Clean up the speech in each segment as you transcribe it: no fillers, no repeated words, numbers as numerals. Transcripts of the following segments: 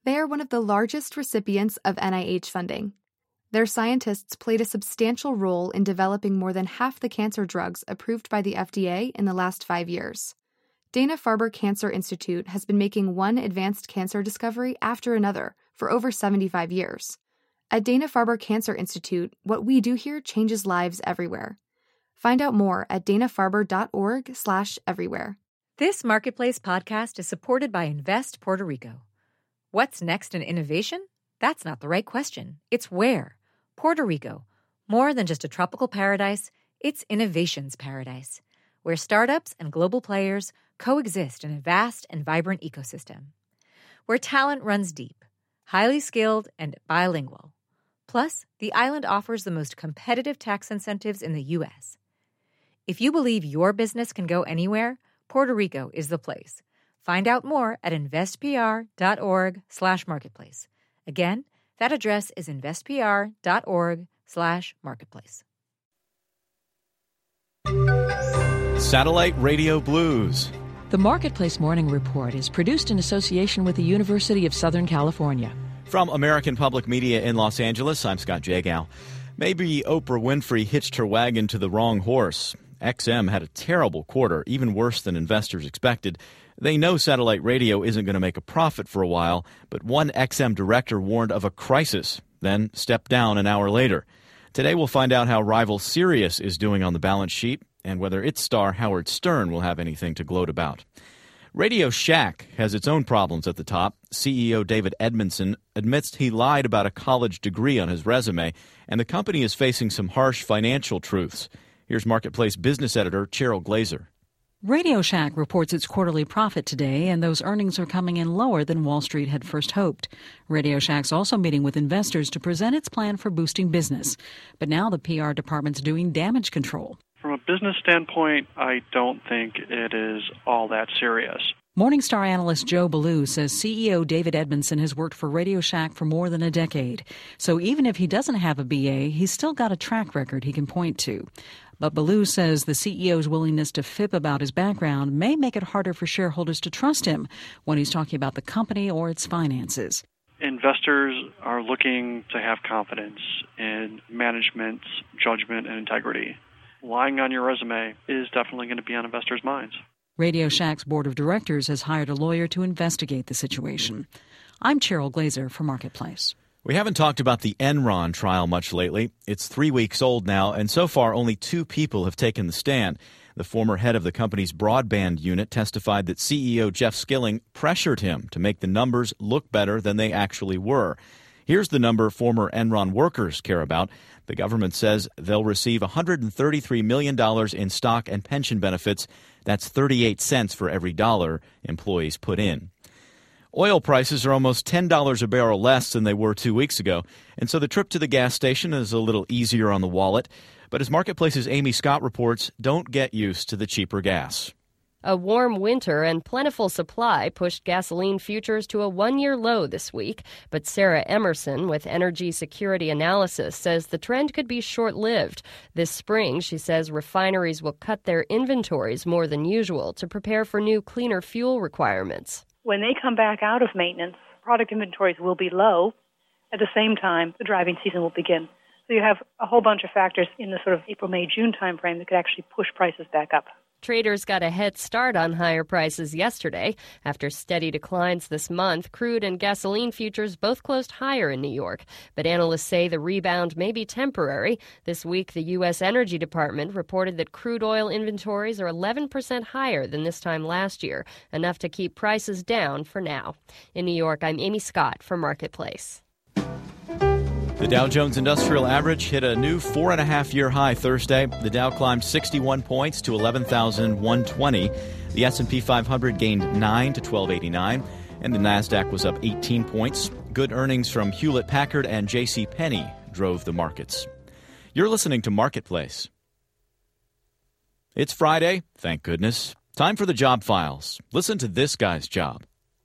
They are one of the largest recipients of NIH funding. Their scientists played a substantial role in developing more than half the cancer drugs approved by the FDA in the last 5 years. Dana-Farber Cancer Institute has been making one advanced cancer discovery after another for over 75 years. At Dana-Farber Cancer Institute, what we do here changes lives everywhere. Find out more at danafarber.org/everywhere. This Marketplace podcast is supported by Invest Puerto Rico. What's next in innovation? That's not the right question. It's where. Puerto Rico. More than just a tropical paradise, it's innovation's paradise, where startups and global players coexist in a vast and vibrant ecosystem. Where talent runs deep, highly skilled, and bilingual. Plus, the island offers the most competitive tax incentives in the U.S. If you believe your business can go anywhere, Puerto Rico is the place. Find out more at investpr.org/marketplace. Again, that address is investpr.org/marketplace. Satellite Radio Blues. The Marketplace Morning Report is produced in association with the University of Southern California. From American Public Media in Los Angeles, I'm Scott Jagow. Maybe Oprah Winfrey hitched her wagon to the wrong horse. XM had a terrible quarter, even worse than investors expected. They know satellite radio isn't going to make a profit for a while, but one XM director warned of a crisis, then stepped down an hour later. Today we'll find out how rival Sirius is doing on the balance sheet and whether its star Howard Stern will have anything to gloat about. Radio Shack has its own problems at the top. CEO David Edmondson admits he lied about a college degree on his resume, and the company is facing some harsh financial truths. Here's Marketplace business editor Cheryl Glazer. Radio Shack reports its quarterly profit today, and those earnings are coming in lower than Wall Street had first hoped. Radio Shack's also meeting with investors to present its plan for boosting business. But now the PR department's doing damage control. From a business standpoint, I don't think it is all that serious. Morningstar analyst Joe Ballou says CEO David Edmondson has worked for Radio Shack for more than a decade. So even if he doesn't have a BA, he's still got a track record he can point to. But Ballou says the CEO's willingness to fib about his background may make it harder for shareholders to trust him when he's talking about the company or its finances. Investors are looking to have confidence in management's judgment and integrity. Lying on your resume is definitely going to be on investors' minds. Radio Shack's board of directors has hired a lawyer to investigate the situation. I'm Cheryl Glazer for Marketplace. We haven't talked about the Enron trial much lately. It's 3 weeks old now, and so far only 2 people have taken the stand. The former head of the company's broadband unit testified that CEO Jeff Skilling pressured him to make the numbers look better than they actually were. Here's the number former Enron workers care about. The government says they'll receive $133 million in stock and pension benefits. That's 38 cents for every dollar employees put in. Oil prices are almost $10 a barrel less than they were 2 weeks ago, and so the trip to the gas station is a little easier on the wallet. But as Marketplace's Amy Scott reports, don't get used to the cheaper gas. A warm winter and plentiful supply pushed gasoline futures to a one-year low this week. But Sarah Emerson with Energy Security Analysis says the trend could be short-lived. This spring, she says refineries will cut their inventories more than usual to prepare for new cleaner fuel requirements. When they come back out of maintenance, product inventories will be low. At the same time, the driving season will begin. So you have a whole bunch of factors in the sort of April, May, June timeframe that could actually push prices back up. Traders got a head start on higher prices yesterday. After steady declines this month, crude and gasoline futures both closed higher in New York. But analysts say the rebound may be temporary. This week, the U.S. Energy Department reported that crude oil inventories are 11% higher than this time last year, enough to keep prices down for now. In New York, I'm Amy Scott for Marketplace. The Dow Jones Industrial Average hit a new 4.5-year high Thursday. The Dow climbed 61 points to 11,120. The S&P 500 gained 9 to 1289, and the Nasdaq was up 18 points. Good earnings from Hewlett-Packard and J.C. Penney drove the markets. You're listening to Marketplace. It's Friday, thank goodness. Time for the job files. Listen to this guy's job.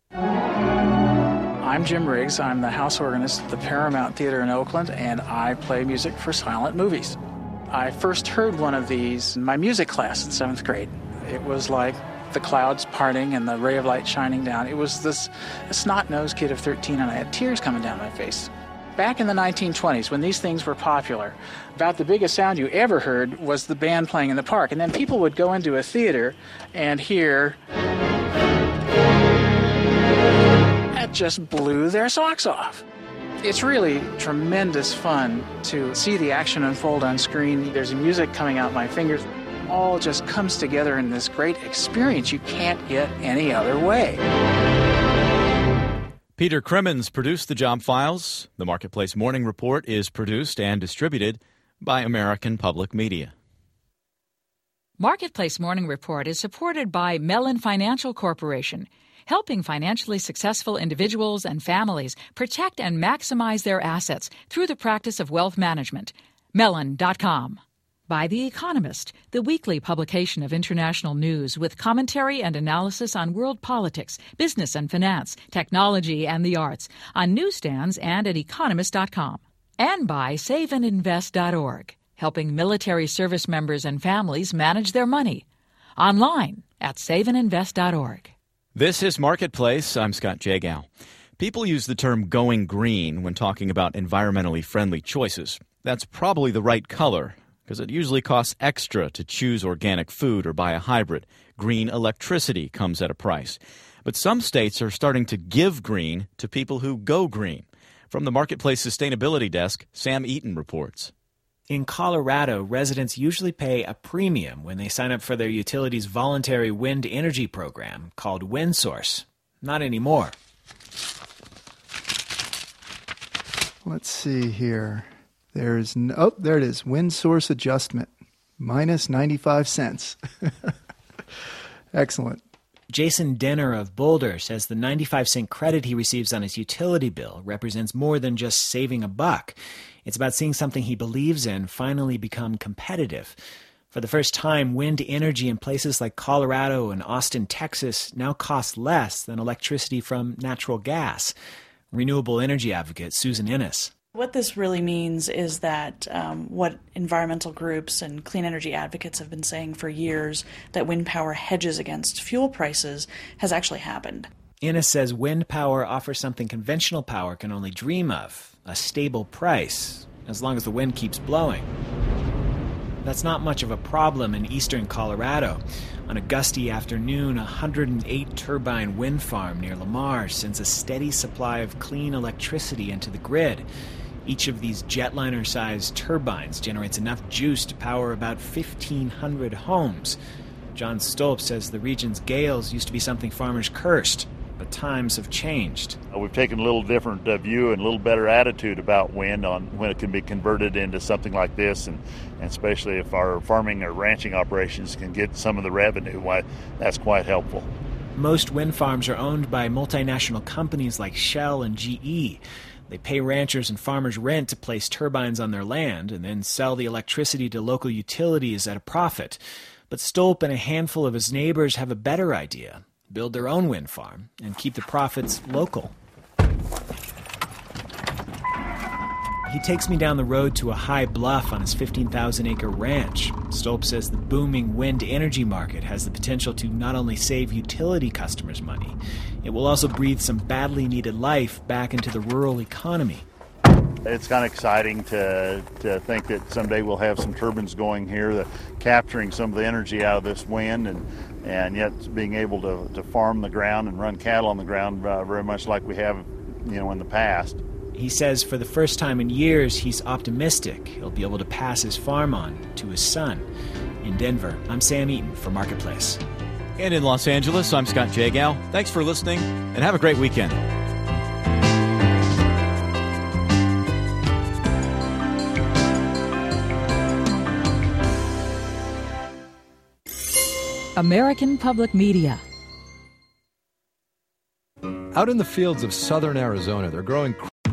I'm Jim Riggs. I'm the house organist at the Paramount Theater in Oakland, and I play music for silent movies. I first heard one of these in my music class in 7th grade. It was like the clouds parting and the ray of light shining down. It was this snot-nosed kid of 13, and I had tears coming down my face. Back in the 1920s, when these things were popular, about the biggest sound you ever heard was the band playing in the park. And then people would go into a theater and hear... That just blew their socks off. It's really tremendous fun to see the action unfold on screen. There's music coming out my fingers. All just comes together in this great experience you can't get any other way. Peter Crimmins produced the Job Files. The Marketplace Morning Report is produced and distributed by American Public Media. Marketplace Morning Report is supported by Mellon Financial Corporation, helping financially successful individuals and families protect and maximize their assets through the practice of wealth management. Mellon.com. By The Economist, the weekly publication of international news with commentary and analysis on world politics, business and finance, technology and the arts, on newsstands and at economist.com. And by saveandinvest.org, helping military service members and families manage their money. Online at saveandinvest.org. This is Marketplace. I'm Scott Jagow. People use the term going green when talking about environmentally friendly choices. That's probably the right color, because it usually costs extra to choose organic food or buy a hybrid. Green electricity comes at a price. But some states are starting to give green to people who go green. From the Marketplace Sustainability Desk, Sam Eaton reports. In Colorado, residents usually pay a premium when they sign up for their utility's voluntary wind energy program called WindSource. Not anymore. Let's see here. There it is, WindSource adjustment, minus 95 cents. Excellent. Jason Denner of Boulder says the 95-cent credit he receives on his utility bill represents more than just saving a buck. It's about seeing something he believes in finally become competitive. For the first time, wind energy in places like Colorado and Austin, Texas, now costs less than electricity from natural gas. Renewable energy advocate Susan Innes. What this really means is that what environmental groups and clean energy advocates have been saying for years, that wind power hedges against fuel prices, has actually happened. Innes says wind power offers something conventional power can only dream of, a stable price, as long as the wind keeps blowing. That's not much of a problem in eastern Colorado. On a gusty afternoon, a 108-turbine wind farm near Lamar sends a steady supply of clean electricity into the grid. Each of these jetliner-sized turbines generates enough juice to power about 1,500 homes. John Stolp says the region's gales used to be something farmers cursed, but times have changed. We've taken a little different view and a little better attitude about wind on when it can be converted into something like this, and especially if our farming or ranching operations can get some of the revenue, why that's quite helpful. Most wind farms are owned by multinational companies like Shell and GE. They pay ranchers and farmers rent to place turbines on their land and then sell the electricity to local utilities at a profit. But Stolp and a handful of his neighbors have a better idea. Build their own wind farm and keep the profits local. He takes me down the road to a high bluff on his 15,000-acre ranch. Stolp says the booming wind energy market has the potential to not only save utility customers money, it will also breathe some badly needed life back into the rural economy. It's kind of exciting to think that someday we'll have some turbines going here, that capturing some of the energy out of this wind, and yet being able to farm the ground and run cattle on the ground very much like we have, in the past. He says for the first time in years, he's optimistic he'll be able to pass his farm on to his son. In Denver, I'm Sam Eaton for Marketplace. And in Los Angeles, I'm Scott Jagow. Thanks for listening, and have a great weekend. American Public Media. Out in the fields of southern Arizona, they're growing.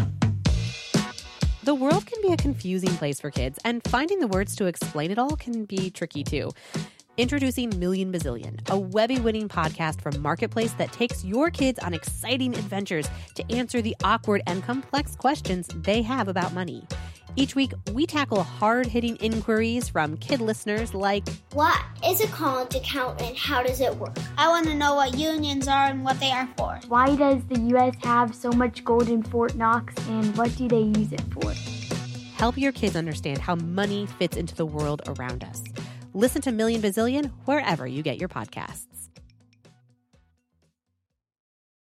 The world can be a confusing place for kids, and finding the words to explain it all can be tricky too. Introducing Million Bazillion, a Webby-winning podcast from Marketplace that takes your kids on exciting adventures to answer the awkward and complex questions they have about money. Each week, we tackle hard-hitting inquiries from kid listeners like, what is a college account and how does it work? I want to know what unions are and what they are for. Why does the U.S. have so much gold in Fort Knox and what do they use it for? Help your kids understand how money fits into the world around us. Listen to Million Bazillion wherever you get your podcasts.